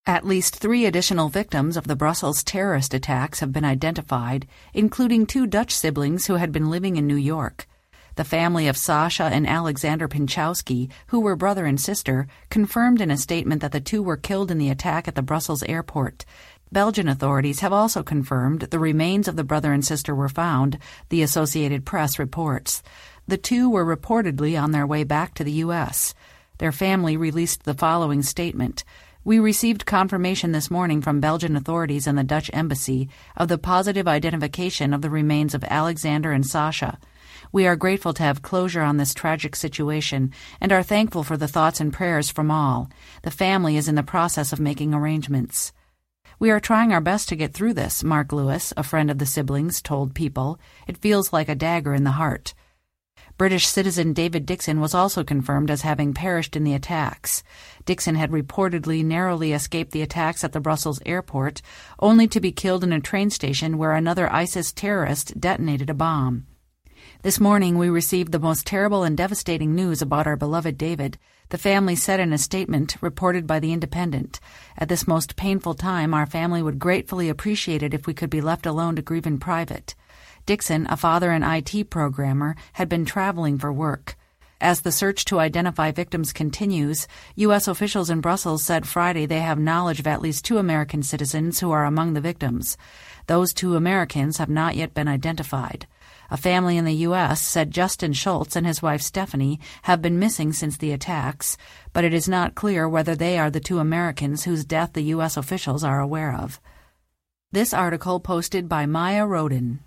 At least 3 additional victims of the Brussels terrorist attacks have been identified, including 2 Dutch siblings who had been living in New York. The family of Sasha and Alexander Pinchowski, who were brother and sister, confirmed in a statement that the 2 were killed in the attack at the Brussels airport. Belgian authorities have also confirmed the remains of the brother and sister were found, the Associated Press reports. The 2 were reportedly on their way back to the U.S. Their family released the following statement. We received confirmation this morning from Belgian authorities and the Dutch embassy of the positive identification of the remains of Alexander and Sasha. We are grateful to have closure on this tragic situation and are thankful for the thoughts and prayers from all. The family is in the process of making arrangements. We are trying our best to get through this, Mark Lewis, a friend of the siblings, told People. It feels like a dagger in the heart. British citizen David Dixon was also confirmed as having perished in the attacks. Dixon had reportedly narrowly escaped the attacks at the Brussels airport, only to be killed in a train station where another ISIS terrorist detonated a bomb. This morning we received the most terrible and devastating news about our beloved David, the family said in a statement reported by The Independent. At this most painful time, our family would gratefully appreciate it if we could be left alone to grieve in private. Dixon, a father and IT programmer, had been traveling for work. As the search to identify victims continues, U.S. officials in Brussels said Friday they have knowledge of at least 2 American citizens who are among the victims. Those 2 Americans have not yet been identified. A family in the U.S. said Justin Schultz and his wife Stephanie have been missing since the attacks, but it is not clear whether they are the 2 Americans whose death the U.S. officials are aware of. This article posted by Maya Roden.